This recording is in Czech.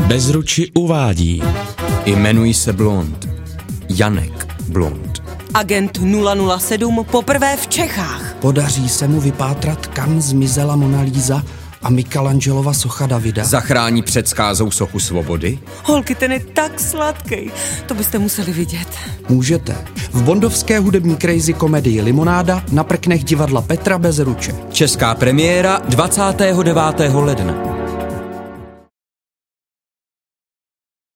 Bezruči uvádí. Jmenuji se Blond. Janek Blond. Agent 007 poprvé v Čechách. Podaří se mu vypátrat, kam zmizela Mona Lisa a Michelangelova socha Davida. Zachrání před skázou sochu svobody? Holky, ten je tak sladký. To byste museli vidět. Můžete. V bondovské hudební crazy komedii Limonáda na prknech divadla Petra Bezruče. Česká premiéra 29. ledna.